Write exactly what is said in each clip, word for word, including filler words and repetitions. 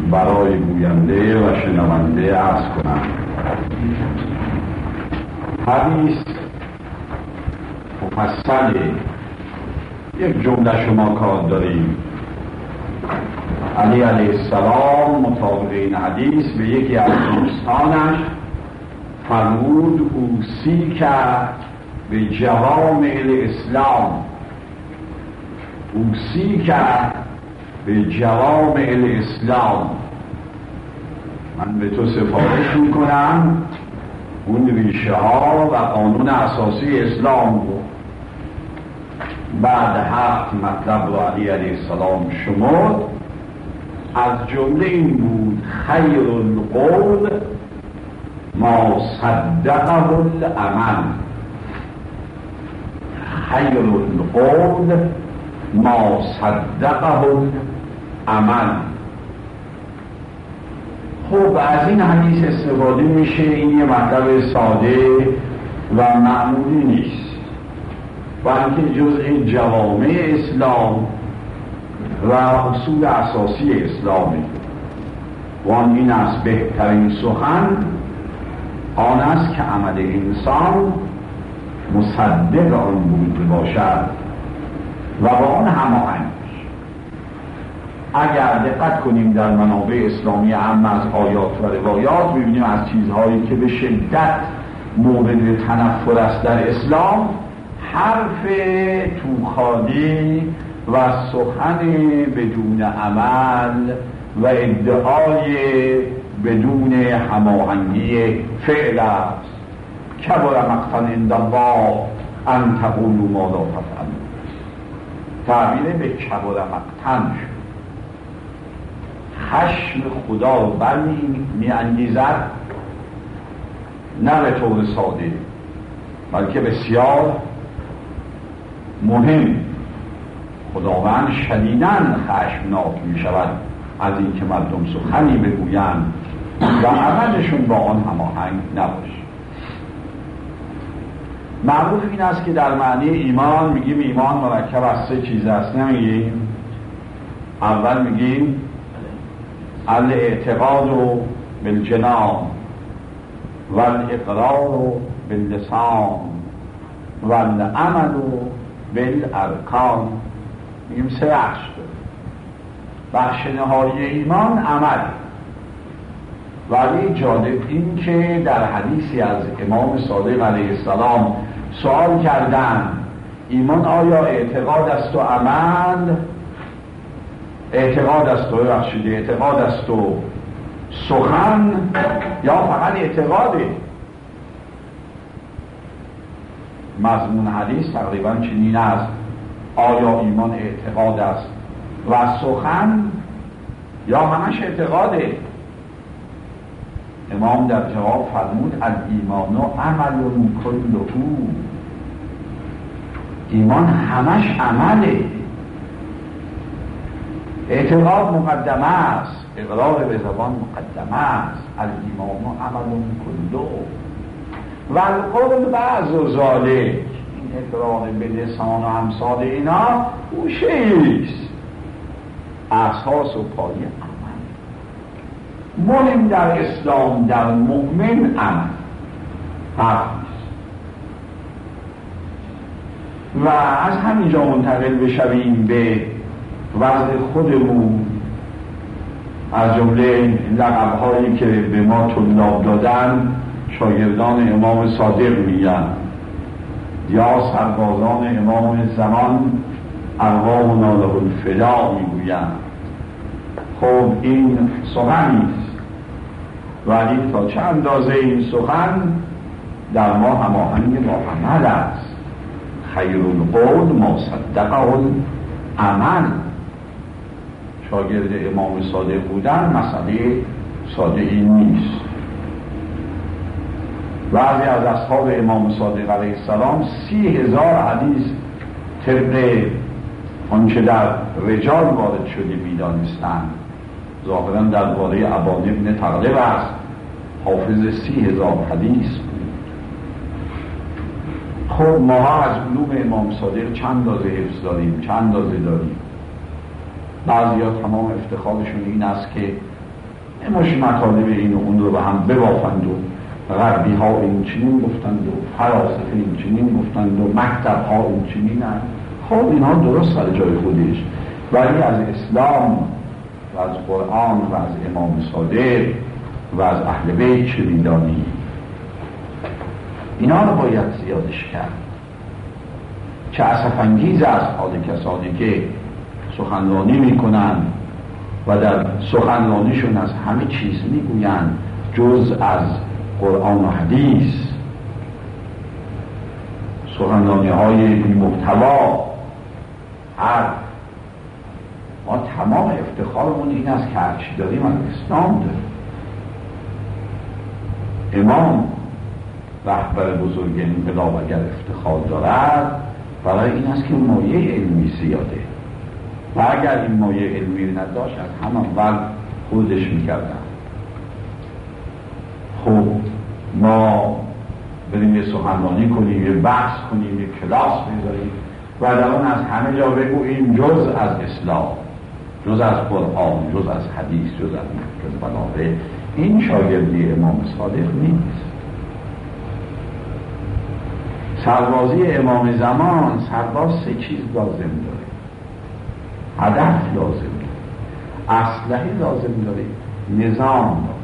برای گوینده و شنونده عرض کنم. حدیث مفصل، یک جمله شما کار داریم. علی علیه السلام مطابق این حدیث به یکی از دوستانش فرمود اوصی کرد به جوامع الاسلام، اوصی کرد به جوامع الاسلام، من به تو سفارش میکنم اون ریشه ها و قانون اساسی اسلام رو. بعد هفت مطلب رو علی علیه السلام شمرد، از جمله این بود: خیر القول ما صدقه العمل، خیر القول ما صدقه العمل. خب از این حدیث استفاده میشه، این یه مطلب ساده و معمولی نیست، بلکه جزء جوامع اسلام و اصول اساسی اسلامی. و آن این است: بهترین سخن آن است که عمل انسان مصدق آن بود باشد و با آن هماهنگ. اگر دقت کنیم در منابع اسلامی هم از آیات و روایات ببینیم از چیزهایی که به شدت مورد تنفر است در اسلام، حرف توخالی و سخن بدون عمل و ادعای بدون هماهنگی فعل است. کبر مقتا عند الله ان تقولوا ما لا تفعلون. تعبیر به کبر مقتا شد. خشم خدا رو برمی می انگیزد، نه به طور ساده بلکه بسیار مهم. خداوند شدیداً خشمناک می شود از این که مردم سخنی بگویند و عملشون با آن هماهنگ نباشه. معروف این است که در معنی ایمان میگیم ایمان مرکب از سه چیز است، نمیگیم؟ اول میگیم الاعتقاد بالجنان و الاقرار باللسان و العمل بالارکان. میگیم سه بخش داره. بخش نهایی ایمان عمل. ولی جالب این که در حدیثی از امام صادق علیه السلام سوال کردن ایمان آیا اعتقاد است و عمل، اعتقاد است و بخشید اعتقاد است و سخن، یا فقط اعتقاده؟ مضمون حدیث تقریبا چنین است: آیا ایمان اعتقاد است و سخن یا همش اعتقاده؟ امام در جواب فرمود الایمان و عمل کله. ایمان همش عمله. اعتقاد مقدمه است، اقرار به زبان مقدمه است. الایمان و عمل کله و القول بعض و ذالک. این اقرار به لسان و امثال اینا گوشه‌ایست، اساس و پایه عمل. مهم در اسلام در مؤمن عمل حرف. و از همینجا منتقل بشویم به وضع خودمون، از جمله لقب‌هایی که به ما طلاب دادن شاگردان امام صادق میگن: یا سربازان امام زمان ارواحنا له الفدا میگویند. خب این سخنیست، ولی تا چه اندازه این سخن در ما هماهنگ با عمل است؟ خیر القول ما صدقه العمل. شاگرد امام صادق بودن مسئله ساده این نیست. بعضی از اصحاب امام صادق علیه السلام سی هزار حدیث طبق آنچه در رجال وارد شده میدانستند. ظاهرا درباره ابان ابن تغلب است، حافظ سی هزار حدیث بود. خب ما از علوم امام صادق چند دازه حفظ داریم، چند دازه داریم. بعضی ها تمام افتخارشون این است که مش مطالب این و اون رو به هم ببافند و غربی ها این چنین گفتند و فلاسفه این چنین گفتند و مکتب ها این چنینند. خب اینها درست سر جای خودش، ولی از اسلام و از قرآن و از امام صادق و از اهل بیت چه می‌دانی؟ اینا رو باید زیادش کرد. چه اسف‌انگیز است حال کسانی که سخنرانی میکنند و در سخنرانیشون از همه چیز میگویند جز از قرآن و حدیث، سخنرانی های بی محتوا. هر ما تمام افتخارمون این است که هرچی داریم از اسلام داریم. امام رهبر بزرگ انقلاب اگر افتخار دارد برای این است که مایه علمی زیاده و اگر این مایه علمی نداشت از هم اول خودش میکردن. خب ما بریم یه سخنرانی کنیم، یه بحث کنیم، یه کلاس بذاریم و در اون از همه جا بگوییم جز از اسلام، جز از قرآن، جز از حدیث، جز از مکتب بلاغه. این شاگردی امام صادق نیست. سربازی امام زمان، سرباز سه چیز لازم داره: هدف لازم داره، اسلحه لازم داره، نظام داره.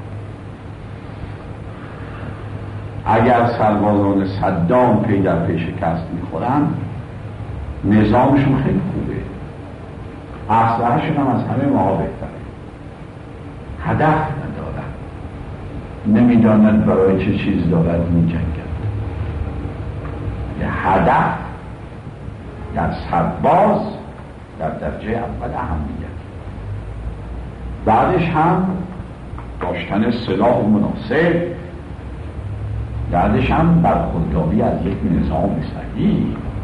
اگر سربازان صدام پی در پی شکست میخورن، نظامشون خیلی خوبه، اسلحه‌شون هم از همه ما بهتره. هدف ندارن، نمیداند برای چه چیز دارد میجنگد. یه هدف در سرباز در درجه اول اهمیت، بعدش هم داشتن سلاح مناسب، بعدش هم برخورداری از یک نظام صحیح.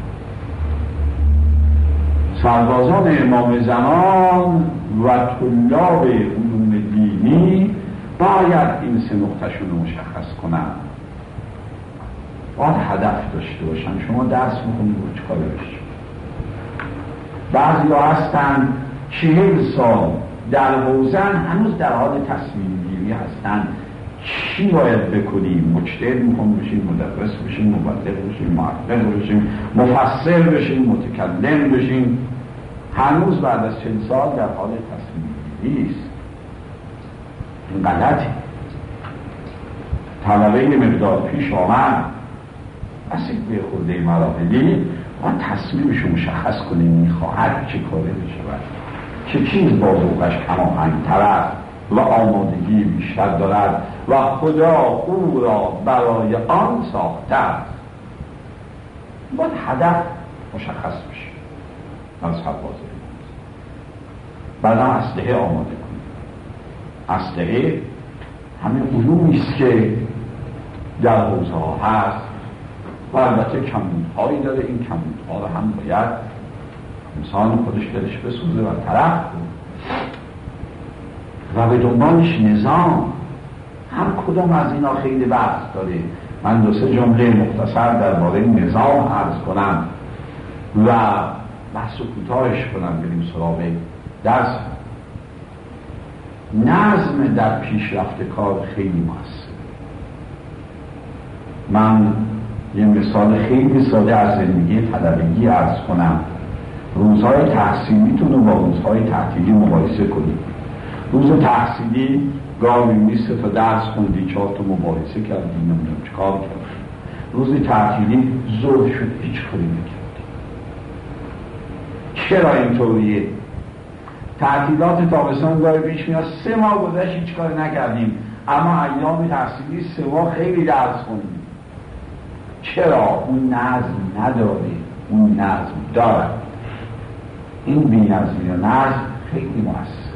سربازان امام زمان و طلاب علوم دینی باید این سه نقطه‌شون رو مشخص کنن. باید هدف داشته باشن. شما درس میکنید و چه کار بشید؟ بعضی ها هستن چهل سال در حوزن هنوز در حال تصمیم گیری هستن. چی باید بکنیم؟ مجتهد میخوام بشیم، مدرس بشیم، مبلغ بشیم، محقق بشیم، مفسر بشیم، متکلم بشیم. هنوز بعد از چند سال در حال تصمیم گیری است. این غلطی. طلبه مقدار پیش آمد اصلا به خورده مراحلی ما تصمیمشو مشخص کنیم میخواهد چه کاره بشود، چه چیز با ذوقش هماهنگ‌تر است و آمادگی بیشتر دارد و خدا او را برای آن ساخته است. باید هدف مشخص بشه از سربازی. بعد هم اسلحه آماده کنیم. اسلحه همین علومی است که در حوزه ها هست و البته کمبودهایی داره. این کمبودها رو هم باید انسان خودش دلش بسوزه و طرف و به دنبالش نظام. هر کدام از اینا خیلی بحث داره. من دو سه جمله مختصر درباره نظام عرض کنم و بحث و کوتاهش کنم، بریم سراغ درس. نظم در پیشرفت کار خیلی موثره. من یه مثال خیلی ساده از زندگی طلبگی عرض کنم. روزهای تحصیلیتون رو با روزهای تعطیلی مقایسه کنید. روز تحصیلی گاهی میسه تا درس خوندی، چهار تا مباحثه کردی، نمیدونم چیکار کردی. روز تعطیلی ظهر شد هیچ کاری نکردی. چرا اینطوریه؟ تعطیلات تابستان گاهی پیش میاد سه ماه گذشت هیچ کاری نکردیم، اما ایام تحصیلی سه ماه خیلی درس خوندیم. چرا؟ اون نظم نداره. اون نظم داره. این بی نظمی و نظم خیلی موثره.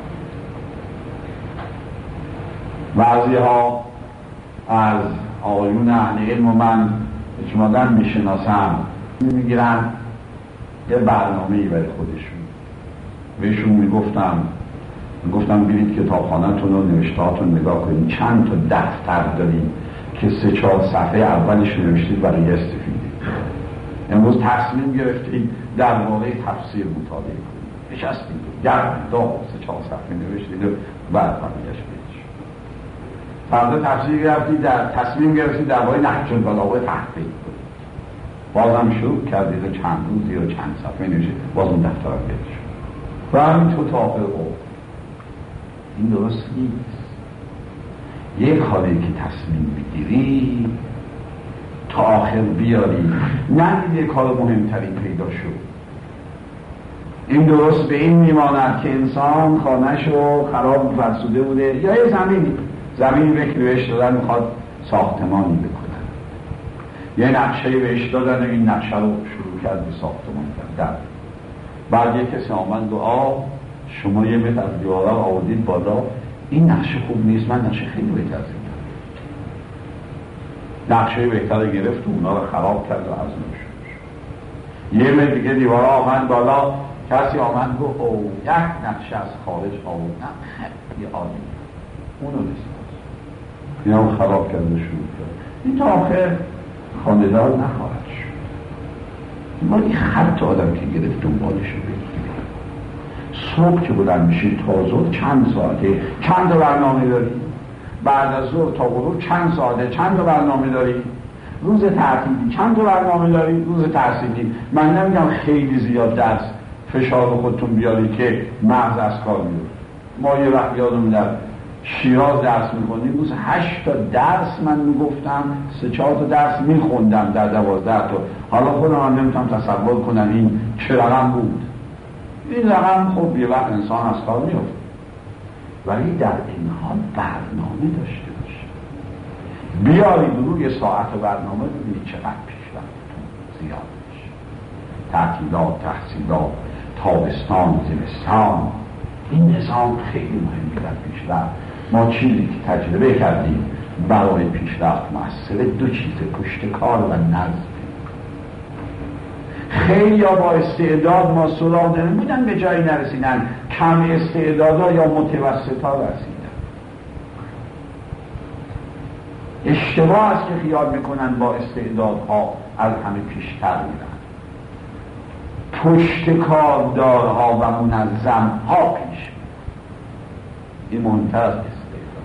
بعضی ها از آقایون اهل علم و من اجمالاً میشناسم میگیرن یه برنامه‌ای برای خودشون. بهشون میگفتم میگفتم برید کتابخانه‌تون و نوشته‌هاتون نگاه کنید، چند تا دفتر دارید که سه چهار صفحه اولش نوشتید برای استفاده. امروز تصمیم گرفتید درباره تفسیر مطالعه کنید. نشستیم گرم داغ سه چهار صفحه نوشتید و بعد فهمیدش بهش فردا تفسیر گرفتید، در تصمیم گرفتید در باید نهج البلاغه تحقیق کنید، بازم شروع کردید و چند روزی و چند صفحه نوشتید، بازم دفتر بهش و همینطور تا آخر عمر. این درست نیست. یک کاری که تصمیم بگیری تا آخر بیاری، نه یک کار مهمتری پیدا شد. این درست به این میماند که انسان خانه‌شو خراب و فرسوده بوده، یا یه زمینی زمینی به که بهش دادن میخواد ساختمانی بکنن، یه نقشه بهش دادن و این نقشه رو شروع کرد به ساختمان کردن. بعد یک کسی آمد و آ شما یه متر از دیوارا آوردید بالا، این نقشه خوب نیست، من نقشه خیلی بهتر از این نقشه بهتر گرفت و اونا رو خراب کرد و از نو شد. یه متر دیگه دیوارا آمد بالا، کسی آمد گفت او یک نقشه از خارج آوردن خیلی عالی، اونو بساز، اینا رو خراب کرد و شروع کرد. این تا آخر خاندار نخواهد شد. باید این خط آدم که گرفت دنبالش رو بگیره. صبح که بلند میشی تا ظهر چند ساعته چند تا برنامه داری، بعد از ظهر تا غروب چند ساعته چند تا برنامه داری، روز تعطیلی چند تا برنامه داری، روز تحصیلی. من نمیگم خیلی زیاد درس فشار خودتون بیاری که مغز از کار میره. ما یه وقت یادم در شیراز درس میخوندیم، روز هشت تا درس من میگفتم، سه چهار تا درس میخوندم در دوازده تا. حالا خودم هم نمیتونم تصور کنم این چه رقم بود. این رقم خب یه وقت انسان از کار میفته، ولی در این حال برنامه داشته باشه. بیارید روی ساعت برنامه ببینید چقدر پیشرفتتون زیاد میشه. تعطیلات، تحصیلات، تابستان، زمستان، این نظام خیلی مهمه در پیشرفت. ما چیزی که تجربه کردیم برای پیشرفت مؤثر دو چیز، پشت کار و نظم. خیلی ها با استعداد ما سراغ نمیدن، به جایی نرسیدن، کم استعدادا یا متوسطا رسیدن. اشتباه است که خیال میکنن با استعدادها از همه پیشتر میرن. پشت کاردارها و منظمها پیش میرن. این مهمتر از استعداد.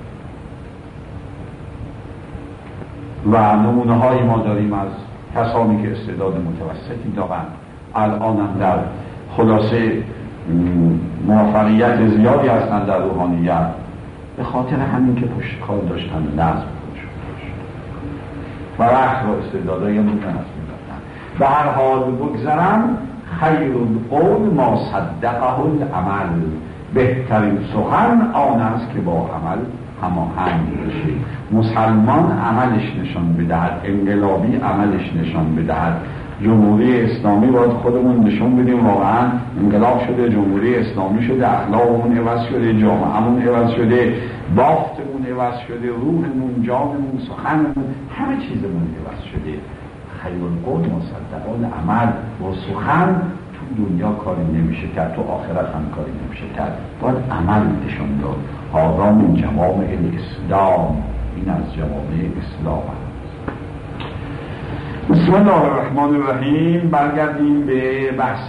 و نمونه های ما داریم از کسانی که استعداد متوسطی دارند، الان هم در خلاصه موفقیت زیادی هستند در روحانیت، به خاطر همین که پشت کار داشتن، نظم داشتن و رخت و استعدادهای ممکن است می‌دادن. به هر حال بگذرم، خیر القول ما صدقه العمل، بهترین سخن آن است که با عمل هماهنگ بشه. مسلمان عملش نشان بدهد، انقلابی عملش نشان بدهد. جمهوری اسلامی باید خودمون نشون بدیم واقعا انقلاب شده، جمهوری اسلامی شده، اخلاقمون عوض شده، جامعهمون عوض شده، بافتمون عوض شده، روحمون، جانمون، سخنمون، همه چیزمون عوض شده. خیر القول مصدق العمل. و سخن تو دنیا کاری نمیشه کرد، تو آخرت هم کاری نمیشه کرد، باید عمل نشون داد. هذا من جوامع الاسلام، این از جوامع اسلام است. بسم الله الرحمن الرحیم. برگردیم به بحث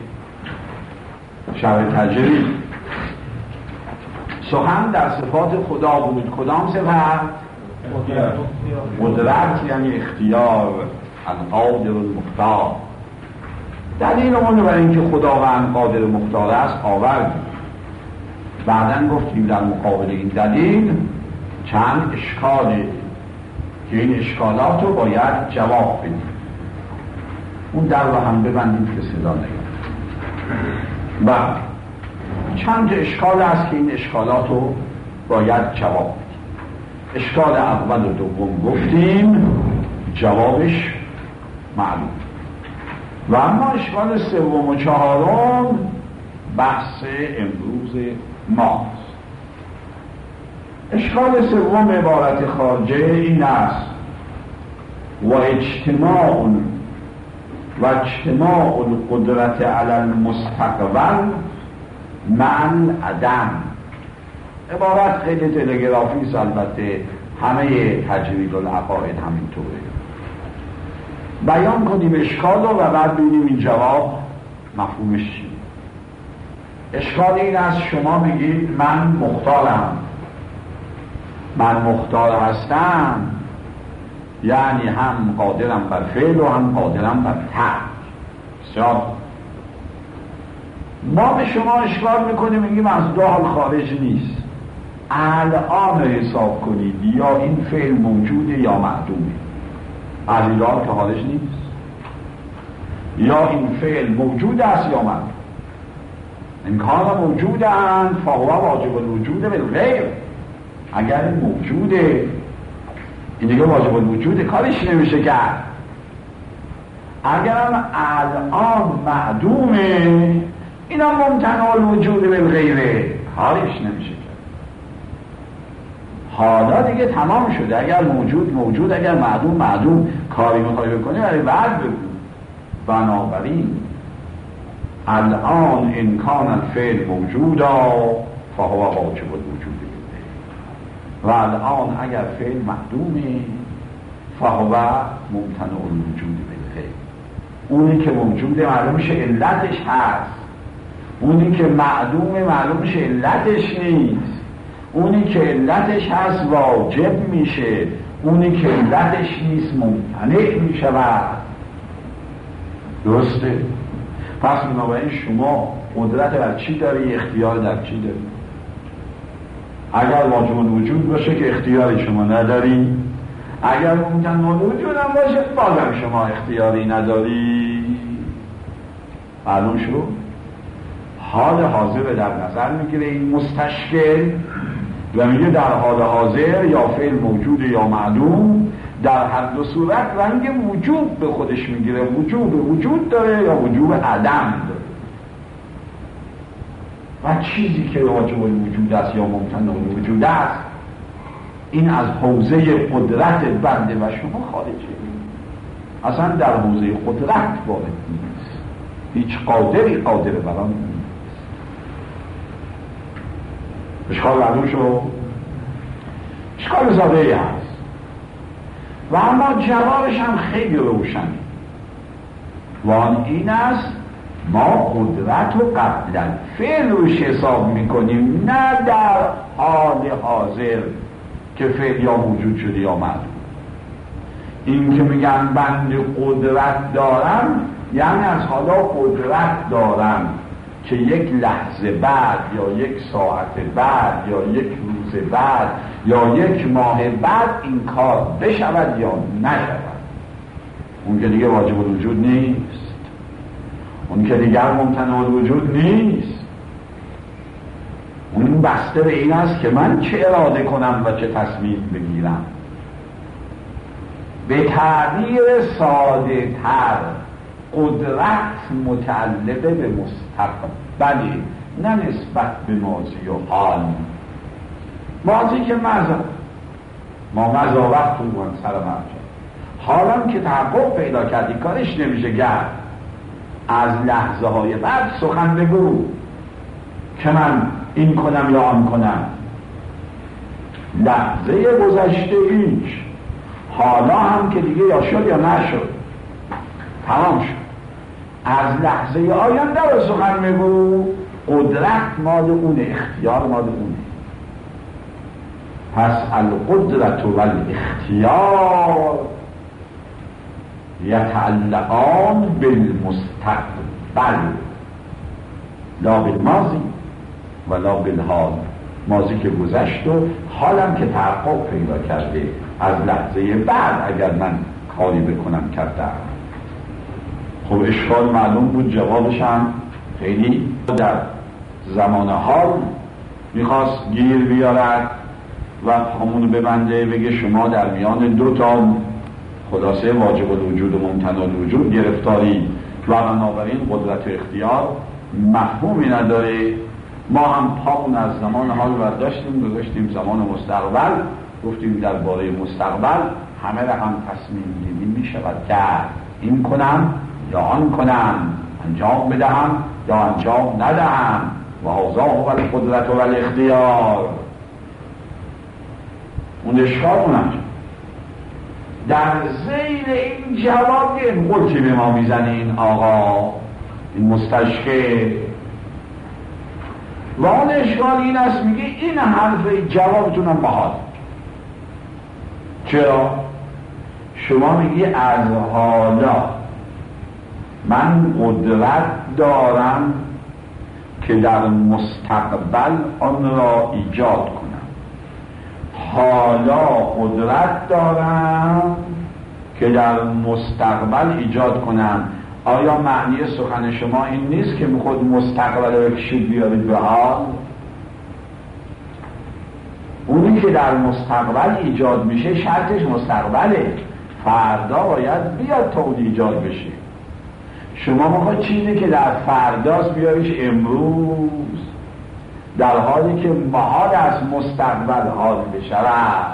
شرح تجرید. سخن در صفات خدا بود. کدام صفت؟ قدرت. قدرت یعنی اختیار، القادر المختار. دلیل اون برای اینکه خداوند قادر مختار است آوردیم. بعدن گفتیم در مقابل این دلیل چند اشکاله که این اشکالات رو باید جواب بدیم. اون در رو هم ببندیم که صدا نگید. و چند اشکال است که این اشکالات رو باید جواب بدیم. اشکال اول و دوم گفتیم، جوابش معلوم. و اما اشکال سوم و چهارم بحث امروز ماست. اشکال سوم عبارت خارجه این است: و اجتماع و اجتماع القدرت علی المستقبل مع العدم. عبارت خیلی تلگرافی است، البته همه تجرید العقاید همینطوره. بیان کنیم اشکال رو و بعد ببینیم این جواب مفهومش چیه. اشکال این است شما میگید من مختارم، من مختار هستم، یعنی هم قادرم بر فعل و هم قادرم بر ترک. بسیار ما به شما اشکال میکنیم، میگیم از دو حال خارج نیست. الان حساب کنید یا این فعل موجوده یا معدومه، از این حال که خارج نیست. یا این فعل موجود است یا معدوم. این کار موجودن فهو واجب الوجود بالغیر. اگر این موجوده این دیگه واجب الوجوده، کارش نمیشه کرد. اگرم الان معدومه اینا ممتنع الوجود بالغیره، کارش نمیشه کرد. حالا دیگه تمام شده، اگر موجود موجود، اگر معدوم معدوم، کاری میخوای بکنی برای بعد بگو. بنابراین الان امکان الفعل موجودا فهو واجب الوجود بالغیر، و الان اگر فعل معدومه فهو ممتنع الوجود بالغیر. اونی که موجوده معلوم میشه علتش هست، اونی که معدومه معلوم میشه علتش نیست. اونی که علتش هست واجب میشه، اونی که علتش نیست ممتنع میشود. درسته؟ پس بنابراین شما قدرت بر چی داری؟ اختیار در چی داری؟ اگر واجب الوجود باشه که اختیاری شما نداری، اگر ممتنع الوجود هم باشه بازم شما اختیاری نداری. معلوم شد؟ حال حاضر در نظر میگیره این مستشکل و میگه در حال حاضر یا فعل موجود یا معدوم، در هر دو صورت رنگ وجود به خودش میگیره. وجود وجود داره یا وجود عدم داره، و چیزی که واجب الوجود است یا ممتنع الوجود است این از حوزه قدرت بنده و شما خارجه، اصلا در حوزه قدرت وارد نیست. هیچ قادری قادر بران نیست. اشکال معلوم شد؟ اشکال ساده ای هست و اما جوابش هم خیلی روشنه، و آن این است ما قدرت رو قبلا فعل روش حساب میکنیم، نه در حال حاضر که فعل یا موجود شده یا معدوم. این که میگن بنده قدرت دارم یعنی از حالا قدرت دارم که یک لحظه بعد یا یک ساعت بعد یا یک روز بعد یا یک ماه بعد این کار بشود یا نشود. اون که دیگه واجب الوجود نیست، اون که دیگر ممتنع الوجود نیست. اون بسته به این است که من چه اراده کنم و چه تصمیم بگیرم. به تعبیر ساده تر قدرت متعلقه به مستقبل، نه نسبت به ماضی و حال. ماضی که مضا، ما مضا وقت اون سر مرجع. حالم که تحقق پیدا کردی کارش نمیشه کرد. از لحظه های بعد سخن بگو که من این کنم یا آن کنم. لحظه گذشته هیچ، حالا هم که دیگه یا شد یا نشد، تمام شد. از لحظه آینده رو سخن بگو. قدرت مال اونه، اختیار مال اونه. پس القدرت و الاختیار یتعلقان بالمستقبل لا بالماضی و لا بالحال. ماضی که گذشت و حالم که تحقق پیدا کرده، از لحظه بعد اگر من کاری بکنم کردم. خب اشکال معلوم بود، جوابش هم خیلی در زمان حال میخواست گیر بیارد و همونو ببنده، بگه شما در میان دو تا خلاصه واجب الوجود و ممتنع الوجود گرفتاری و بنابراین قدرت و اختیار مفهومی نداره. ما هم پامون از زمان حال برداشتیم گذاشتیم زمان مستقبل، گفتیم درباره مستقبل همه رقم تصمیم گیری میشود کرد. این کنم یا آن کنم، انجام بدهم یا انجام ندهم، و هذا هو القدرت و الاختیار. اون اشکال اونم در زیر این جواب این قلتی به ما میزنه این آقا، این مستشکل. و اون اشکال این است، میگه این حرف جوابتونم محال. چرا؟ شما میگی از حالا من قدرت دارم که در مستقبل آن را ایجاد کنم، حالا قدرت دارم که در مستقبل ایجاد کنم. آیا معنی سخن شما این نیست که خود مستقبل رو بکشید بیارید به حال؟ اونی که در مستقبل ایجاد میشه شرطش مستقبله، فردا باید بیاد تا اون ایجاد بشه. شما میخواد چیزی که در فرداست بیاریش امروز، در حالی که محال از مستقبل حال بشود.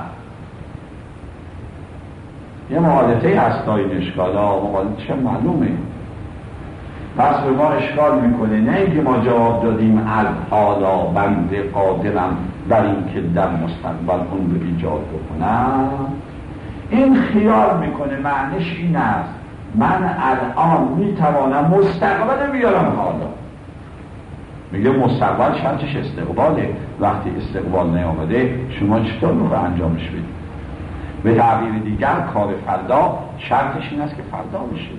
یه مقالطه هست تا این اشکال ها، مقالطه معلومه. پس به ما اشکال میکنه، نه اینکه ما جواب دادیم الحالا بنده قادرم بر این که در مستقبل اون رو ایجاد بکنم. این خیال میکنه معنیش این است من الان میتوانم مستقبل بیارم حالا. میگه مستقبل شرطش استقباله، وقتی استقبال نیامده شما چطور میخواه انجامش بدید؟ به تعبیر دیگر کار فردا شرطش این است که فردا بشه.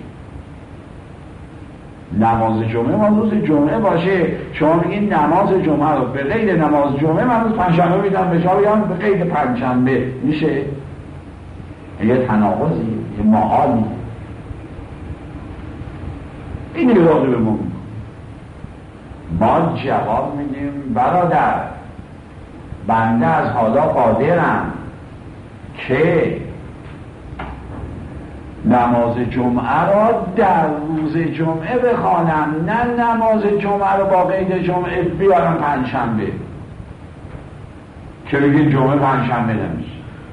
نماز جمعه ما روز جمعه باشه، شما میگین نماز جمعه رو به غیر نماز جمعه من روز پنجشنبه میدم، به جا بگم به غیر پنجشنبه، میشه؟ یه تناقضی، یه محالی. این اراده به ما ما جواب میدیم برادر بنده از حالا قادرم که نماز جمعه را در روز جمعه بخوانم، نه نماز جمعه رو با قید جمعه بیارم پنجشنبه که بگید جمعه پنجشنبه نمیشه.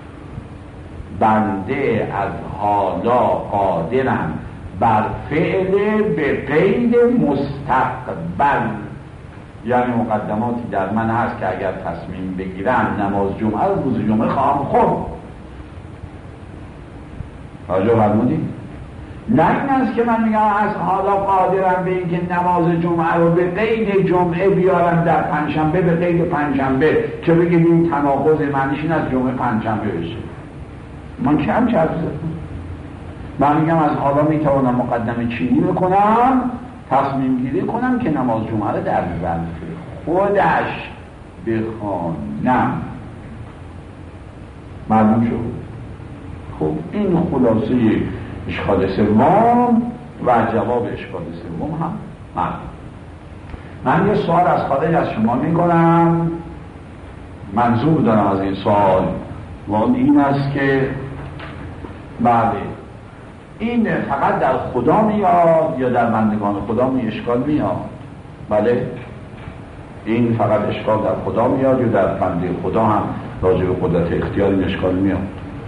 بنده از حالا قادرم بر فعل به قید مستقبل، یعنی مقدماتی در من هست که اگر تصمیم بگیرم نماز جمعه رو روز جمعه خواهم خورد. راجع فرمودیم؟ نه این است که من میگم از حالا قادرم به این که نماز جمعه رو به قید جمعه بیارم در پنجشنبه به قید پنجشنبه، که بگید این تناقض معنیش این از جمعه پنجشنبه بشه. من کم چرا من میگم از حالا میتوانم مقدمه چینی بکنم، تصمیم گیری کنم که نماز جمعه رو در ظرف خودش بخوانم. معلوم شد؟ خب این خلاصه اشکال سوم و جواب اشکال سوم هم معلوم. من یه سوال از خارج از شما میکنم، منظور دارم از این سوال و این است که بله این فقط در خدا میاد یا در بندگان خدا می اشکال میاد؟ بله این فقط اشکال در خدا میاد یا در بنده خدا هم راجع به قدرت اختیاری اشکال میاد؟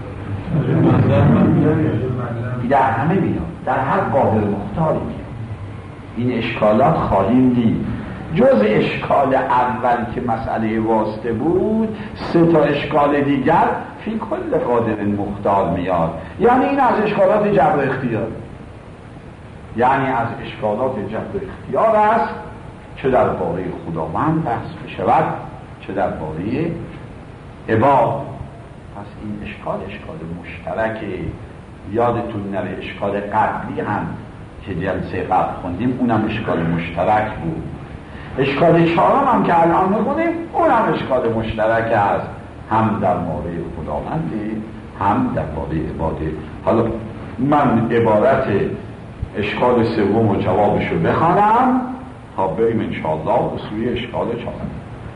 در همه میاد، در هر قادر مختاری میاد. این اشکالات خالی نیست. جز اشکال اول که مسئله واسطه بود، سه تا اشکال دیگر فی کل قادر مختار میاد. یعنی این از اشکالات جبر اختیار، یعنی از اشکالات جبر اختیار است، چه در باره خداوند بحث بشود چه در باره عباد. پس این اشکال اشکال مشترکه. یادتون نره اشکال قبلی هم که جلسه قبل خوندیم اونم اشکال مشترک بود. اشکال چهارم هم که الان میخونیم اونم اشکال مشترک است، هم در مورد خداونده هم در مورد عباده. حالا من عبارت اشکال سوم و جوابشو بخوانم تا بریم انشاءالله به سوی اشکال چهارم.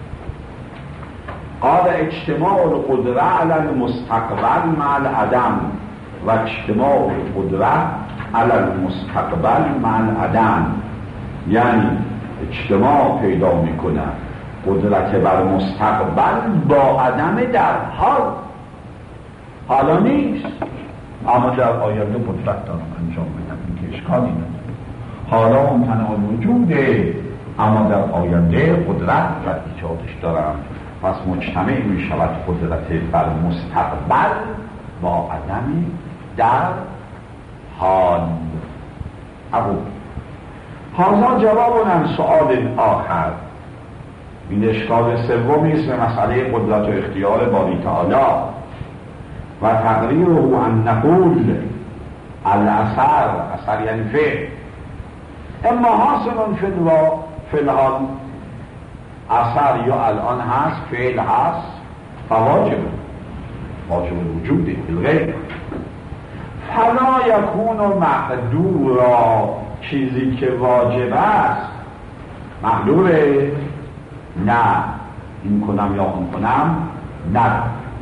قال اجتماع القدره علی المستقبل مع العدم و اجتماع القدره علی المستقبل مع العدم، یعنی اجتماع پیدا میکنه قدرت بر مستقبل با عدم در حال. حالا نیست اما در آینده قدرت دارم انجام بدم، این که اشکالی نداره. حالا ممکنه وجوده اما در آینده قدرت و ایجادش دارم. پس مجتمع می شود قدرت بر مستقبل با عدم در حال. ابو هذا جواب عن سؤال آخر. این اشکال سومی است به مسئله قدرت و اختیار باری تعالی. و تقریره ان نقول الاثر، اثر یعنی فعل، اما حاصل فی الحال، اثر یا الان هست، فعل هست، فواجب واجب الوجوده بالغیر، فلا یکون مقدورا، چیزی که واجب است مقدوره؟ نه، این کنم یا اون کنم نه.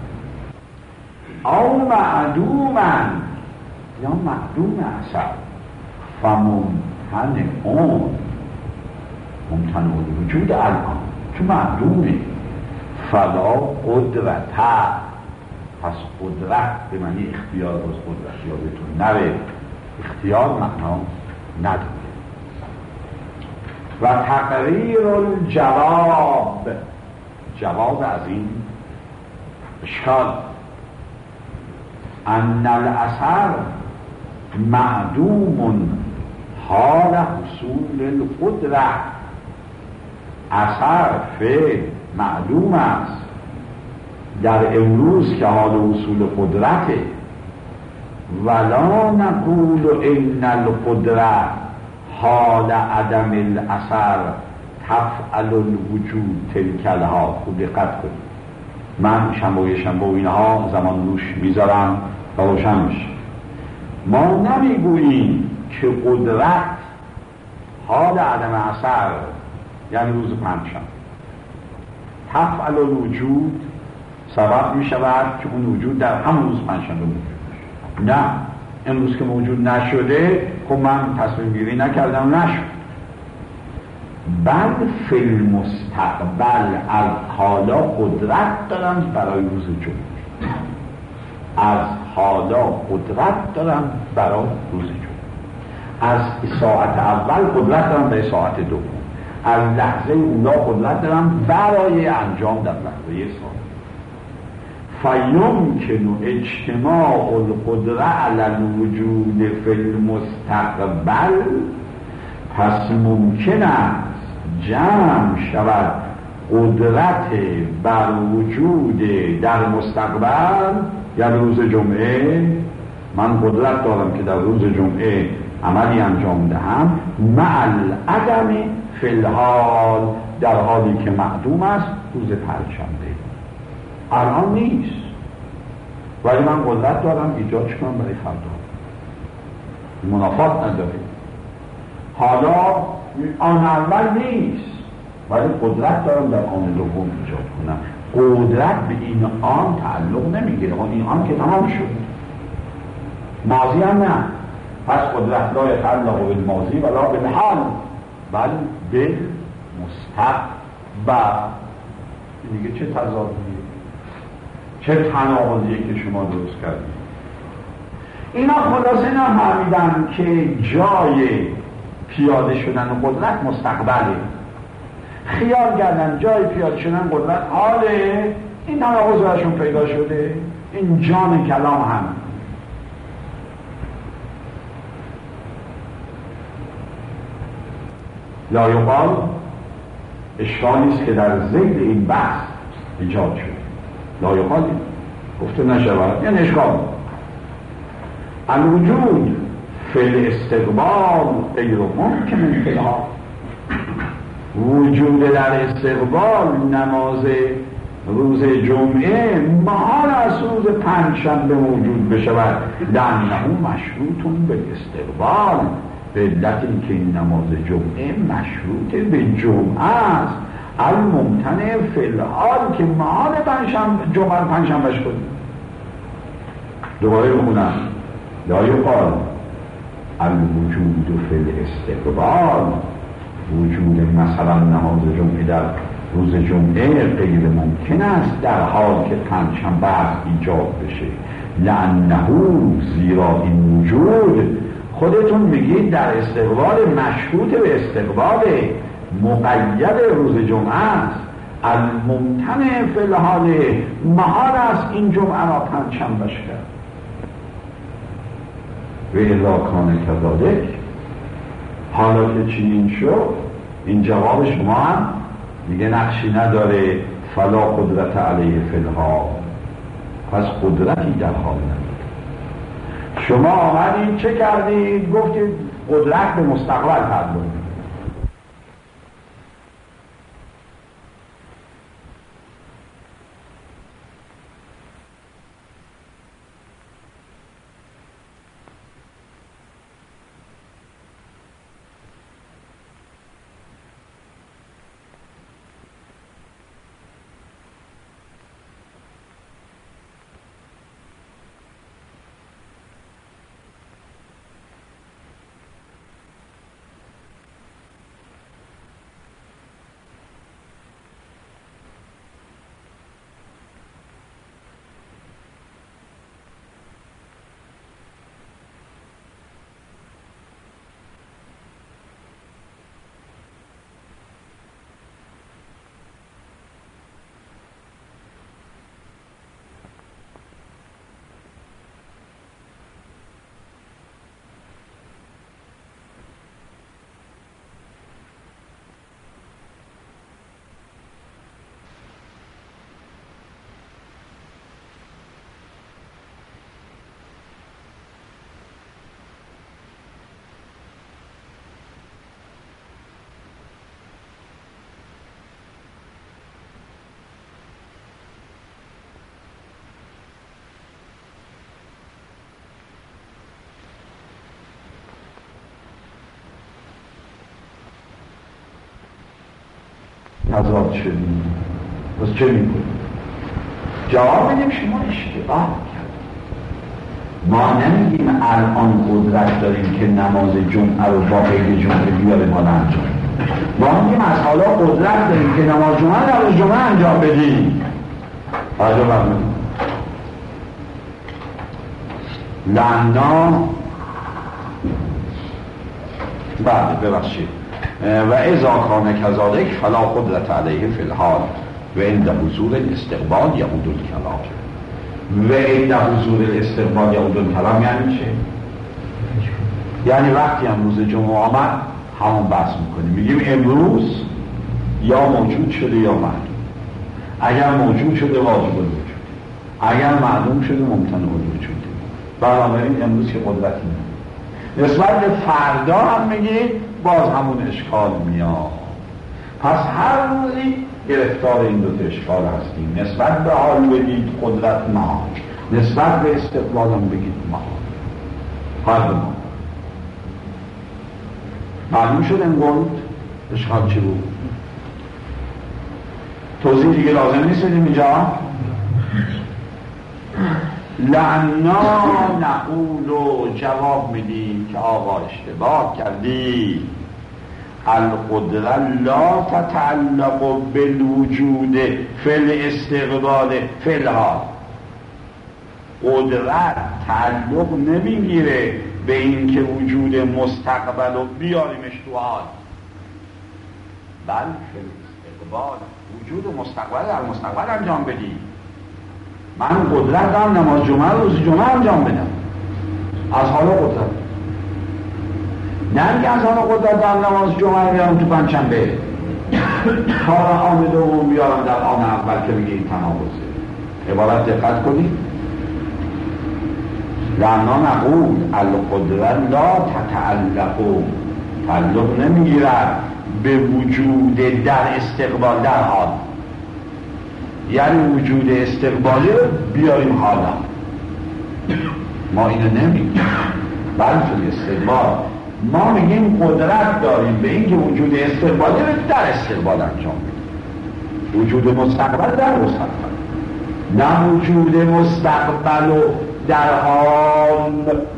او معدومن یا معدوم اثر، فممتن اون، ممتن اون وجود الان چون معدومه، فلا قدرت، پس قدرت به معنی اختیار باز قدرت یادتون نره، اختیار معنا نداره. و تقریر الجواب، جواب از این اشکال، ان الاثر معدوم حال حصول القدره، اثر فعل معدوم است در امروز که حال حصول قدرته. ولا نقول ان القدره حال عدم الاثر تفعل الوجود تلک الها. خوب دقت کنید، من شنبه شنبه و اینها زمان روش میذارم تا روشن میشه. ما نمیگوییم که قدرت حال عدم اثر یعنی روز پنجشنبه تفعل الوجود سبب میشود که اون وجود در همون روز پنجشنبه موجود باشه. نه، امروز که موجود نشده خب من تصمیم گیری نکردم نشد. بل فی المستقبل از حالا قدرت دارم برای روز جمعه، از حالا قدرت دارم برای روز جمعه، از ساعت اول قدرت دارم برای ساعت دوم، از لحظه اولا قدرت دارم برای انجام در لحظه ساعت. فیمکن اجتماع القدره علی الوجود فی المستقبل، پس ممکن است جمع شود قدرت بر وجود در مستقبل، یعنی روز جمعه من قدرت دارم که در روز جمعه عملی انجام دهم، مع العدم فی الحال، در حالی که معدوم است روز پنجشنبه. الان نیست ولی من قدرت دارم ایجادش کنم برای فردا، منافات نداره. حالا آن اول نیست ولی قدرت دارم در آن دوم ایجاد کنم. قدرت به این آن تعلق نمیگیره، این آن که تمام شد، ماضی هم نه. پس قدرت لا یتعلق بالماضی ولا بالحال بل بالمستقبل. دیگه چه تضادیه، چه تناقضیه که شما درست کردید. اینا خلاصه نفهمیدن که جای پیاده شدن قدرت مستقبله، خیال کردن جای پیاده شدن قدرت حاله. این تناقض برشون پیدا شده. این جان کلام هم لا یقال اشکالی است که در ذیل این بحث ایجاد شده. لا یقال گفته نشود یعنی اشکال. الوجود فی الاستقبال غیر ممکن فی الحال، وجود در استقبال نماز روز جمعه محال از روز پنجشنبه موجود بشود، لانه مشروط به استقبال، به علت اینکه این نماز جمعه مشروط به جمعه است. الممتنع فی الحال که محال پنجشنبه جمعه پنجشنبهش کنیم. دوباره بخونم، لا یقال الوجود فی الاستقبال، وجود مثلا نماز جمعه در روز جمعه غیر ممکن است در حال که پنجشنبه ایجاد بشه، لانه زیرا این وجود خودتون میگید در استقبال مشروط به استقبال مقید روز جمعه است. الممتنع فی الحال محال است این جمعه را پنجشنبهش کرد. و الا کان کذالک، حالا که چنین شد این جواب شما هم دیگه نقشی نداره، فلا قدرت علیه فی الحال، پس قدرتی در حال نداره. شما آمدید چه کردید؟ گفتید قدرت به مستقبل تعلق. تضاد شدیم، پس چه میکنیم؟ جواب بدیم شما اشتباه کرد. ما نمیگیم الان قدرت داریم که نماز جمعه رو با قید جمعه بیاره ما انجام. ما میگیم از حالا قدرت داریم که نماز جمعه نماز جمعه انجام بدیم. آجا ممنون. لعنا بعد ببخشید و اذا کان کذالک فلا قدرت علیه فی الحال و عند حضور الاستقبال یعود الکلام. و عند حضور الاستقبال یعود الکلام یعنی چه؟ یعنی وقتی امروز جمعه آمد همون بحث میکنیم، میگیم امروز یا موجود شده یا معلوم. اگر موجود شده واجب الوجود، اگر معلوم شده ممتنع الوجود. بنابراین امروز که قدرتی نه. نسبت به فردا هم میگید باز همون اشکال میاد. پس هر روزی گرفتار این دو تا اشکال هستیم. نسبت به حال بگید قدرت ما، نسبت به استقبال هم بگید ما. هر دو ما معلوم شد امروز اشکال چی بود؟ توضیح دیگه لازم نیست بدیم اینجا. لعنا نقول و جواب میدیم که آقا اشتباه کردی. القدرت لا تتعلق بالوجود فی الاستقبال فی الحال. قدرت تعلق نمیگیره به این که وجود مستقبل رو بیاریمش تو حال، بل فی الاستقبال وجود مستقبل در مستقبل انجام بدی. من قدرت دارم نماز جمعه روز جمعه انجام بدم از حال قدرت، نه از حال قدرت دارم نماز جمعه بیارم تو پنجشنبه کار آن دوم بیارم در آن اول که بگه این تناقضه. عبارت دقت کنید. لعنا نقول القدرت لا تتعلق، تعلق نمیگیرد به وجود در استقبال در حال، یعنی وجود استقبالی رو بیاریم حالا. ما اینو نمیگیم، بلکه استقبال ما میگیم قدرت داریم به اینکه وجود استقبالی رو در استقبال انجام بدیم، وجود مستقبل در مستقبل، نه وجود مستقبل و در حال.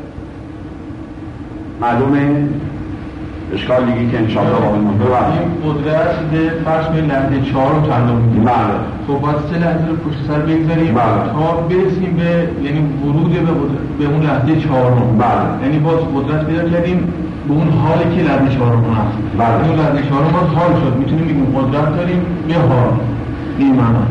معلومه؟ اشکال دیگه که انشاءالله با این ببریم قدرت به فرض به لحظه چهار رو تعلق میدیم. بله. خب باید سه لحظه رو پشت سر بگذاریم تا برسیم به یعنی ورود به, به اون لحظه چهارم. بله. یعنی باز قدرت پیدا کردیم به اون حالی که لحظه چهارم هست. بله. اون لحظه چهارم باز حال شد، میتونیم بگیم قدرت داریم به حال. این معنا.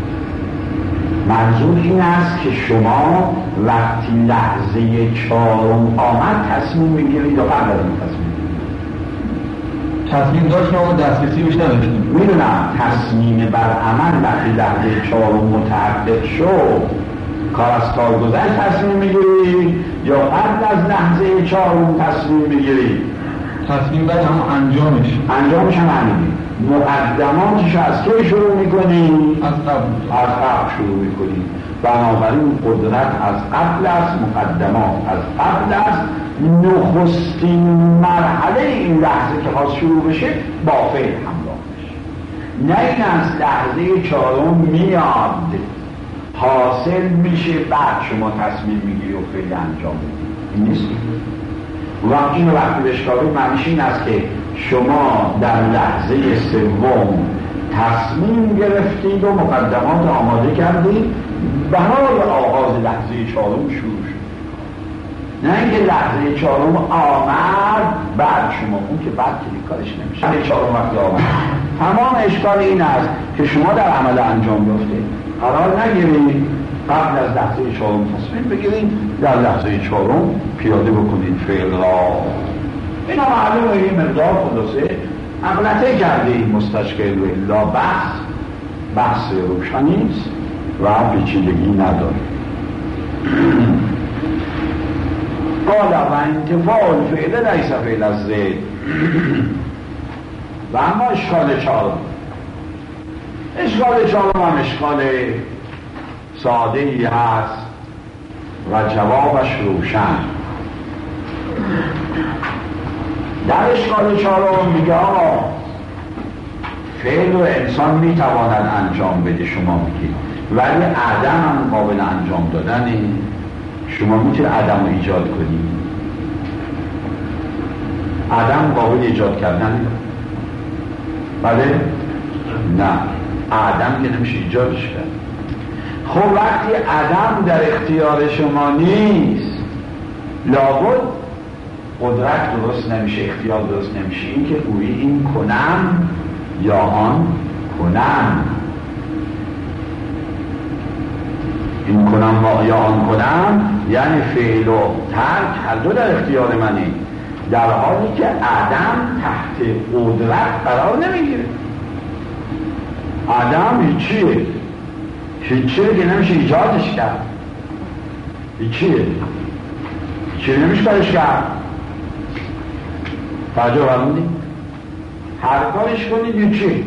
منظور این است که شما وقتی لحظه چهارم آمد تصمیم میگیرید یا قبل از این تصمیم؟ تصمیم داشتیم اما دسترسی بهش نداشتیم. میدونم تصمیم بر عمل وقتی لحظه چهارم متحقق شد کار از کار گذشت تصمیم میگیری یا قبل از لحظه چهارم تصمیم میگیری؟ تصمیم بعد هم انجامش انجامش هم همینی. مقدماتش از توی شروع میکنی؟ از قبل از قبل شروع میکنی. بنابراین قدرت از قبل است، مقدمات از قبل است. نخستین مرحله این لحظه که خواست شروع بشه با فعل همراه بشه، نه این از لحظه چهارم میاد حاصل میشه بعد شما تصمیم میگیری و فعل انجام میدی. این نیست. و این وقتی بشکافید معنیش این است که شما در لحظه سوم تصمیم گرفتید و مقدمات آماده کردید برای آغاز لحظه چهارم شروع شد، نه اینکه لحظه چهارم آمد بعد شما اون که بعد که کارش نمیشه. لحظه چهارم وقتی آمد تمام اشکال این است که شما در عمل انجام بیفته قرار نگیرید قبل از لحظه چهارم تصمیم بگیرید در لحظه چهارم پیاده بکنید فعل را. اینا معلومه این مقدار خلاصه اغلطه کرده این مستشکل و الا بحث بحث روشنی است و پیچیدگی نداره. قال و انتفاع الفعل لیس فعل از زید. و اما اشکال چهارم، اشکال چهارم هم اشکال ساده ای هست و جوابش روشن. در اشکال چهارم میگه آقا فعل و انسان میتواند انجام بده، شما میگید، ولی عدم هم قابل انجام دادنه. شما میتونید عدم رو ایجاد کنید؟ عدم قابل ایجاد کردن؟ بله؟ نه، عدم که نمیشه ایجادش کرد. خب وقتی عدم در اختیار شما نیست لابد قدرت درست نمیشه، اختیار درست نمیشه. این که گویی این کنم یا آن کنم، این کنم یا آن کنم یعنی فعل و ترک هر دو در اختیار منه، در حالی که عدم تحت قدرت قرار نمیگیره. عدم چیه؟ هیچیه که نمیشه ایجادش کرد. هیچیه چیه نمیشه کارش کرد. توجه فرمودید؟ هر کارش کنید یه چی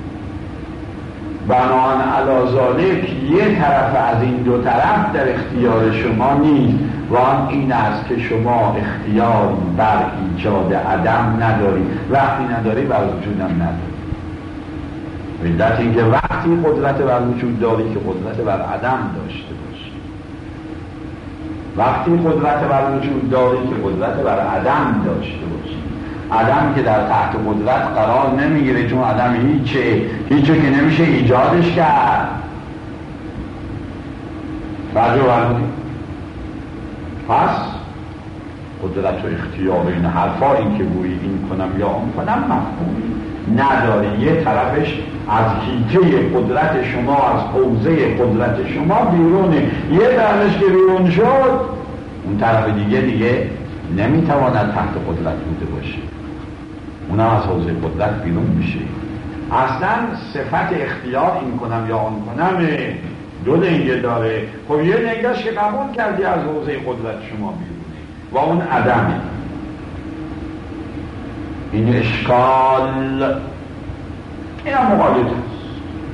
بنان علی ذالک یه طرف از این دو طرف در اختیار شما نیست و آن این است که شما اختیار بر ایجاد عدم نداری. وقتی نداری بر وجودم نداری. علت این که وقتی قدرت بر وجود داری که قدرت بر عدم داشته باشی. وقتی قدرت بر وجود داری که قدرت بر عدم داشته باشی. عدم که در تحت قدرت قرار نمیگیره، چون عدم هیچه هیچه که نمیشه ایجادش کرد. توجه فرمودید؟ پس قدرت و اختیار این حرفا، این که گویی این کنم یا اون کنم مفهومی نداری. یه طرفش از حیطه قدرت شما، از حوزه قدرت شما بیرونه. یه طرفش که بیرون شد اون طرف دیگه دیگه نمیتواند تحت قدرت بوده باشه، اونم از حوزه قدرت بیرون میشه. اصلا صفت اختیار این کنم یا آن کنم دو دنگه داره. خب یه دنگهش که قبول کردی از حوزه قدرت شما بیرونه و اون عدمه. این اشکال این هم مقالط هست.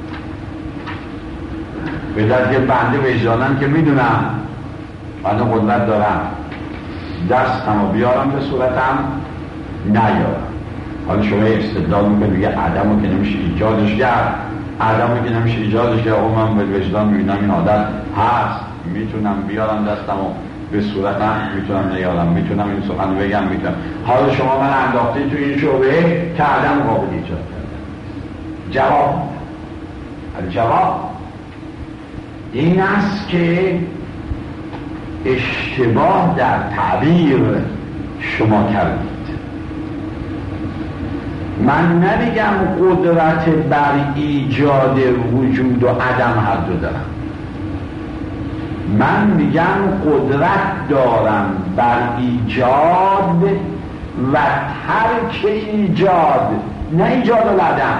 به درگه بنده وجدانم که میدونم بنده قدرت دارم، دستم رو بیارم به صورتم نیارم. حالا شما استدلال میکنه بگه عدم رو که نمیشه ایجادش کرد، عدم رو که نمیشه ایجادش کرد. آقا من به وجدان میبینم این عادت هست، میتونم بیارم دستم رو به صورتم، میتونم نیارم، میتونم این سخن بگم، میتونم. حالا شما من انداختی تو این شعبه که عدم قابل ایجاد کرد. جواب جواب این است که اشتباه در تعبیر شما کردید. من نمیگم قدرت بر ایجاد وجود و عدم هر دو دارم. من میگم قدرت دارم بر ایجاد و ترک ایجاد، نه ایجاد العدم.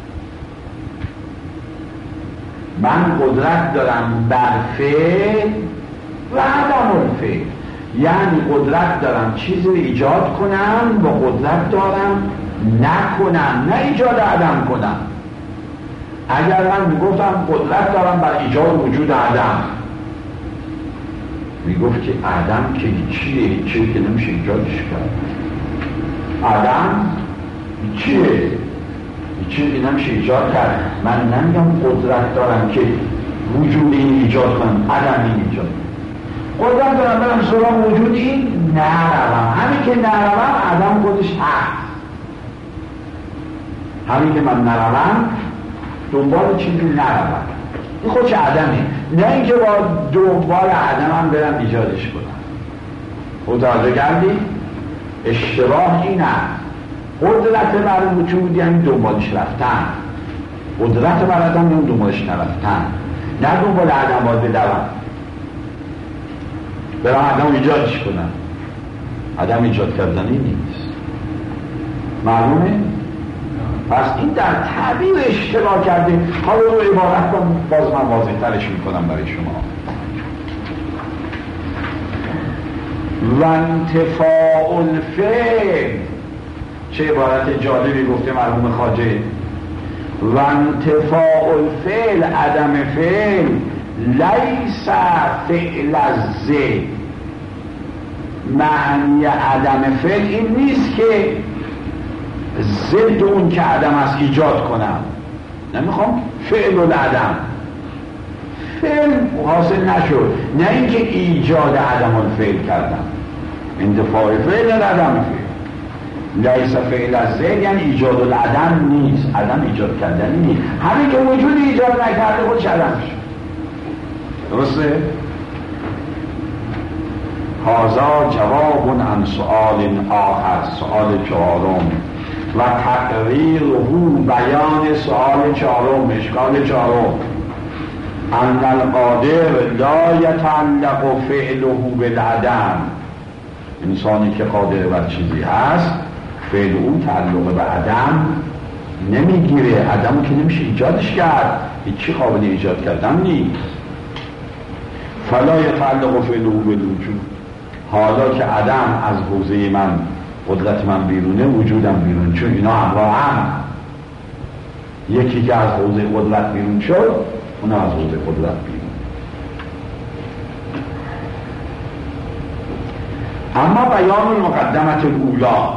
من قدرت دارم بر فعل و عدم الفعل، یعنی قدرت دارم چیزی رو ایجاد کنم و قدرت دارم نکنم، نه ایجاد عدم کنم. اگر من میگفتم قدرت دارم بر ایجاد وجود عدم، میگفت که عدم که چیه؟ هیچی که نمیشه ایجادش کرد. عدم چیه؟ هیچی که نمیشه ایجاد کرد. من نمیگم قدرت دارم که وجود این ایجاد کنم، عدم این ایجاد کنم. قدرت دارم برم سراغ وجود این نروم. همین که نروم عدم خودش هست. همین که من نروم دنبال چیزی نروم، این خودش عدمه، نه اینکه با دنبال عدم هم برم ایجادش کنم. متوجه کردی؟ اشتباه این است. قدرت بر وجود یعنی دنبالش رفتن، قدرت بر عدم یعنی دنبالش نرفتن، نه دنبال عدم باید بدوم برم عدم ایجادش کنم. عدم ایجاد کردنی نیست. معلومه؟ پس این در تعبیر اشتباه کرده. حالا رو عبارت کنم باز من واضح ترش میکنم برای شما. و انتفاع الفعل، چه عبارت جالبی گفته مرحوم خواجه. و انتفاع الفعل، عدم فعل، لیس فعل الزه. معنی عدم فعل این نیست که ضد اون که عدم است ایجاد کنم. نمیخوام فعل العدم، فعل حاصل نشد، نه اینکه ایجاد عدم الفعل کردم. انتفاع فعل العدم فعل، لیس فعل الزه یعنی ایجاد العدم نیست، عدم ایجاد کردنی نیست. همین که وجود ایجاد نکرده خودش عدم شد. درسته؟ هذا جواب عن سؤال آخر، سؤال چهارم. و تقریر او بیان سؤال چهارم، اشکال چهارم. ان القادر لا یتعلق فعله بالعدم. انسانی که قادر بر چیزی هست فعل او تعلق به عدم نمیگیره. عدم که نمیشه ایجادش کرد، هیچی قابل ایجاد کردن نیست. فلا یتعلق فعله بالوجود. حالا که عدم از حوزه من، قدرت من بیرونه، وجودم بیرون، چون اینا همراه هم. یکی که از حوزه قدرت بیرون شد، اونا از حوزه قدرت بیرون. اما بیان مقدمت الاولا،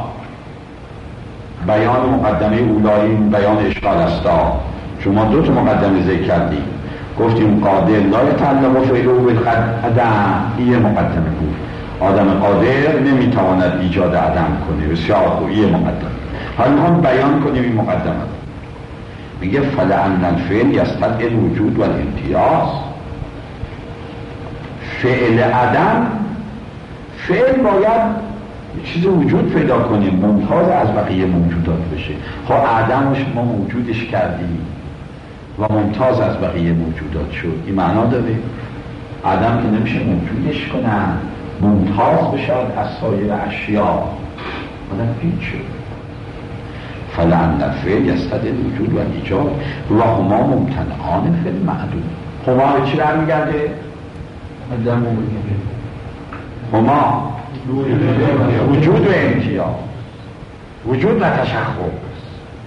بیان مقدمه اولا، این بیان اشکال است. شما دو تا مقدمه ذکر کردیم، گفتیم قادر لا یتعلق فعله بالعدم، این مقدمه بود. آدم قادر نمیتواند ایجاد عدم کنه. بسیار خوب، یه مقدمه. حالا میخوام بیان کنیم این مقدمه. میگه فلعن الفعل یستدعی الوجود والامتیاز. فعل عدم، فعل باید چیز وجود پیدا کنیم، ممتاز از بقیه موجودات بشه. خب عدمش ما موجودش کردیم و ممتاز از بقیه موجودات شد. این معنا داره عدم که نمیشه موجودش کنن، ممتاز بشد از سایر اشیاء، آدم پیچ شد. فلعن الفعل یستدعی الوجود والایجاد و هما ممتنعان فی المعدوم. هما به چی برمیگرده؟ هما وجود و امتیاز، وجود و تشخص.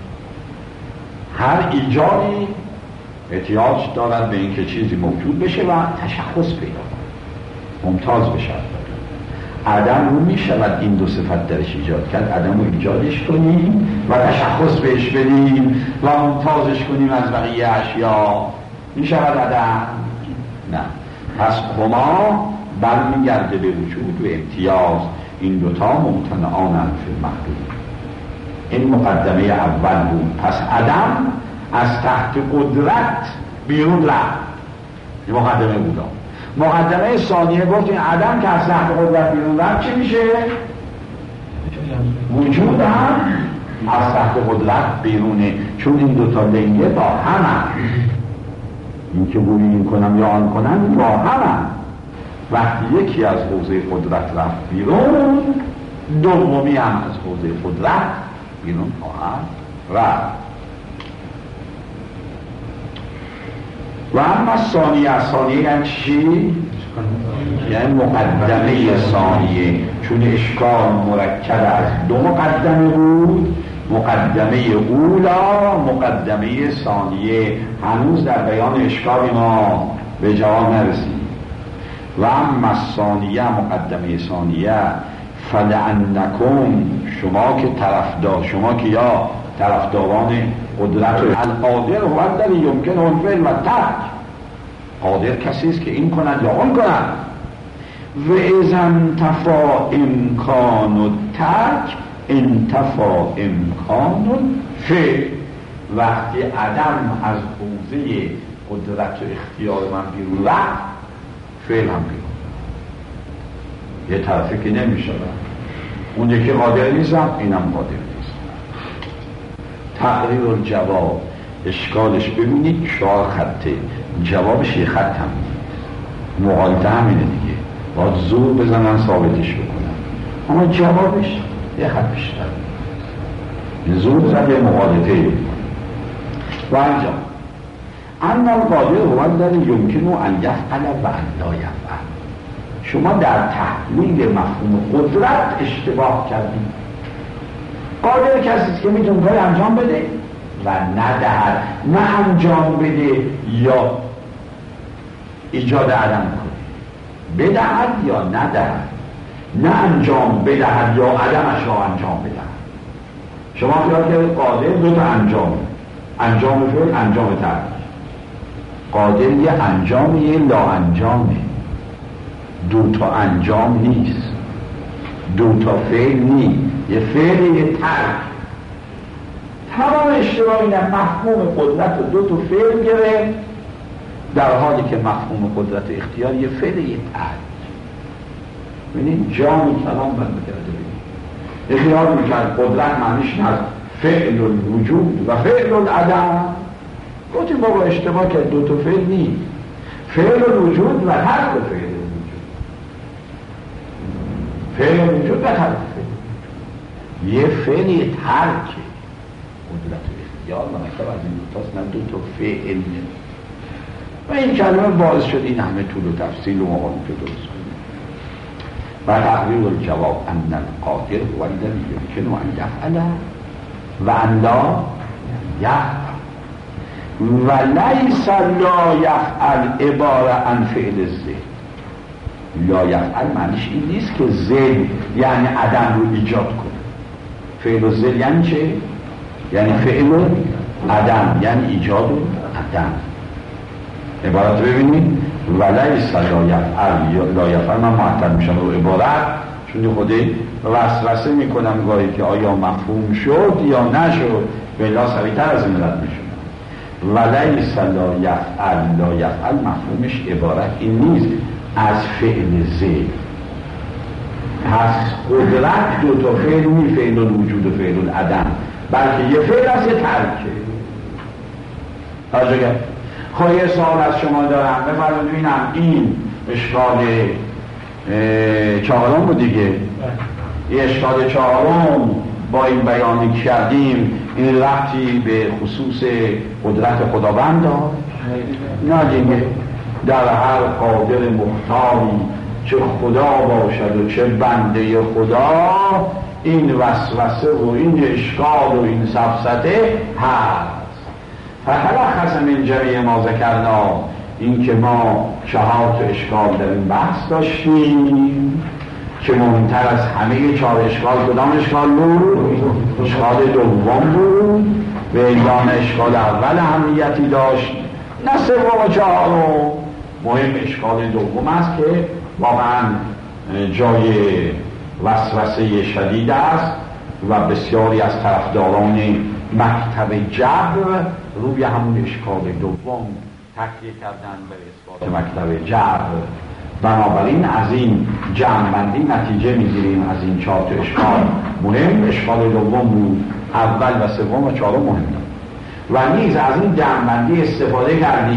هر ایجادی احتیاج دارد به اینکه چیزی موجود بشه و تشخص پیدا کنه، ممتاز بشه. عدم رو می شود این دو صفت درش ایجاد کرد، عدم رو ایجادش کنیم و تشخص بهش بدیم و ممتازش کنیم از بقیه اشیاء. می شود عدم؟ نه. پس هما برمیگرده به وجود و امتیاز. این دوتا ممتنعانند فی المحدود. این مقدمه اول بود. پس عدم از تحت قدرت بیرون رفت. این مقدمه بود. مقدمه ثانیه گفت این عدم که از تحت قدرت بیرون رفت چی میشه؟ وجود هم از تحت قدرت بیرونه، چون این دوتا لنگه با هم هم. این که بوری این کنم یا آن کنم با هم هم. وقتی یکی از حوزه قدرت رفت بیرون، دومی هم از حوزه قدرت بیرون خواهد رفت. و اما ثانیه، ثانیه یعنی چی؟ یعنی مقدمه ثانیه، چون اشکال مرکب از دو مقدمه بود، مقدمه اولا مقدمه ثانیه، هنوز در بیان اشکال ما به جواب نرسید. و اما ثانیه، مقدمه ثانیه، فلعنکم، شما که طرفدار، شما که یا طرفداران قدرت القادر هو الذی یمکن الفعل و ترک، قادر کسی است که این کند یا اون کند. و اذا انتفا امکان الترک انتفا امکان الفعل، وقتی عدم از حوزه قدرت و اختیار من بیرون رفت، فعل هم بیرون، یه طرفی که نمیشه اون یکی قادر نیستم، اینم قادر نیست. تقریر الجواب، اشکالش ببینید چهار خطه، جوابش یه خط هم مغالطه همینه دیگه، باید زور بزنن ثابتش بکنن، اما جوابش یه خط بیشتر، زور زد یه مغالطه. و اینجا ان القادر هو الذی یمکن ان یفعل و ان لا یفعل، شما در تحلیل مفهوم قدرت اشتباه کردید. قادر کسی که میتونه کاری انجام بده و ندهد، نه انجام بده یا ایجاد عدم کنه، بدهد یا ندهد، نه انجام بدهد یا عدمش را انجام بدهد. شما خیال کنید قادر دو تا انجام، انجام فعل، انجام ترک. قادر یه انجام، یه لا انجامه، دو تا انجام نیست، دو تا فعل نیست، یه فعل یه ترک. تمام اشتباه اینه مفهوم قدرت رو دو تا فعل گرفت، در حالی که مفهوم قدرت اختیار یه فعل یه ترک. ببینید جام کلام بند کرده ببینید، اخیار میکرد قدرت معنیش از فعل الوجود و فعل العدم، گفتیم بابا اشتباه کرد، دو تا فعل نیست، فعل الوجود و ترک فعل الوجود، فعل الوجود و ترک فعل، یه فعل یه ترک قدرت و اختیار و مکتب از این دوتاست، نه دو تا فعل. و این کلمه باعث شد این همه طول و تفصیل و مقالطه درست کنیم. و تقریر الجواب ان القادر هو الذی یمکن ان یفعل و ان لا یفعل، و لیس لا یفعل عباره عن فعل ذهن. لا یفعل معنیش این نیست که ذهن یعنی عدم رو ایجاد کنه. فعل ذهن یعنی چه؟ یعنی فعل عدم، یعنی ایجاد عدم. عبارت ببینید ولیس لا یفعل، لا یفعل من معطل میشم رو عبارت، چون خودی وسوسه میکنم گاهی که آیا مفهوم شد یا نشد، بلا سریعتر از این رد میشد. ولیس لا یفعل، لا یفعل مفهومش عبارت این نیست از فعل ذهن، پس قدرت دو تا فعل نی، فعل الوجود و فعل العدم، بلکه یه فعل از یه ترکه. راجعه خب یه سوال از شما دارم، بفرمایید ببینم این اشکال چهارم بود دیگه، این اشکال چهارم با این بیانی کردیم این ربطی به خصوص قدرت خداوند داره؟ نه دیگه، در هر قادر مختاری چه خدا باشد و چه بنده خدا، این وسوسه و این اشکال و این سفسطه هست. فتلخص من جمعی ما ذکرنا، این که ما چهار تا اشکال در این بحث داشتیم که مهمتر از همه چهار اشکال کدام اشکال بود؟ اشکال دوم بود، به عنوان اشکال اول اهمیتی داشت، نه سوم و چهارم. مهم اشکال دوم است که واقعا جای وسوسه شدید است و بسیاری از طرفداران مکتب جبر روی همون اشکال دوم تکیه کردن به اثبات مکتب جبر. بنابراین از این جمع‌بندی نتیجه میگیریم از این چهار تا اشکال مهم اشکال دوم بود، اول و سوم و چهارم مهم بود. و نیز از این جمع‌بندی استفاده کردیم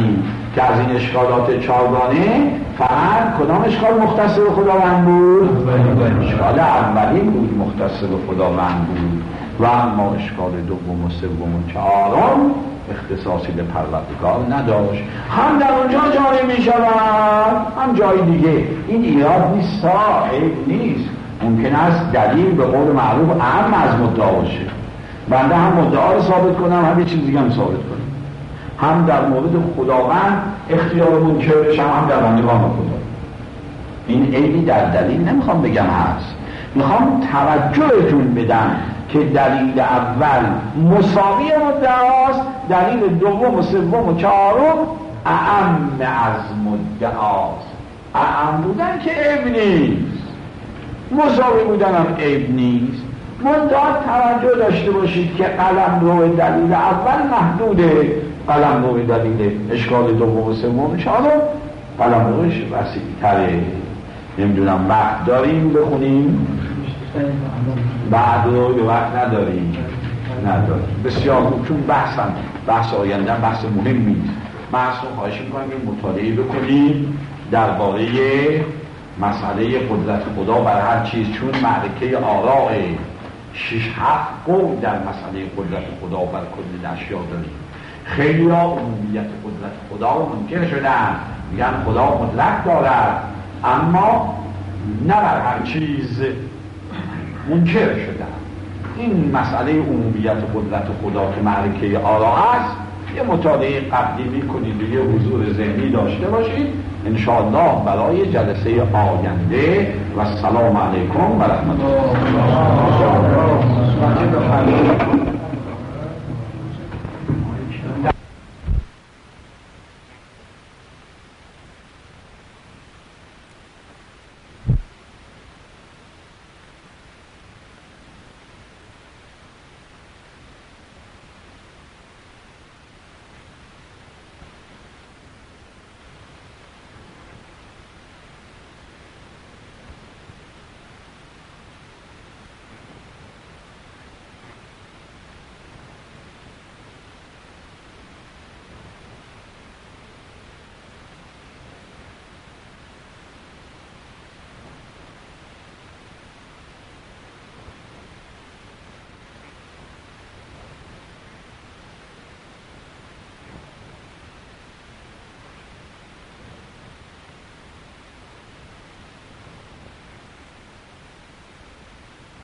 که از این اشکالات چارگانه فقط کدام اشکال مختص به خداوند بود؟ اشکال اولی بود مختص به خداوند بود و اما اشکال دوم و سوم و چهارم اختصاصی به پروردگار نداشت. هم در اونجا جاری می شود هم جای دیگه. این ایراد نیست، عیب نیست. ممکن است دلیل به قول معروف اهم از مدعا باشه. بنده هم مدعا رو ثابت کنم هم یه چیز دیگه هم ثابت کنم. هم در مورد خداوند اختیار منکر بشم هم در بندگان خدا. این عیبی در دلیل نمیخوام بگم هست، میخوام توجهتون بدم که دلیل اول مساوی مدعاست، دلیل دوم و سوم و چهارم اعم از مدعاست. اعم بودن که عیب نیست، مساوی بودن هم عیب نیست. مدعا توجه داشته باشید که قلمرو دلیل اول محدوده، قلمرو دلیل اشکال دوم و سوم و چهارم قلمروش وسیع‌تره. نمیدونم وقت داریم بخونیم؟ بعد رو به وقت نداریم نداریم بسیار خوب، چون بحثم بحث آینده بحث مهمی است. من اصلا خواهش میکنم این مطالعه بکنیم درباره مسئله قدرت خدا بر هر چیز، چون معرکه آراء شش هفت قول در مسئله قدرت خدا بر کل اشیا داریم. خیلی ها عمومیت قدرت خدا رو منکر شدن، میگن خدا قدرت دارد اما نه بر هر چیز منکر شدن. این مسئله عمومیت قدرت خدا که معرکه آراء است یه مطالعه قبلی میکنید و یه حضور ذهنی داشته باشید انشاءالله برای جلسه آینده. و السلام علیکم و رحمت الله.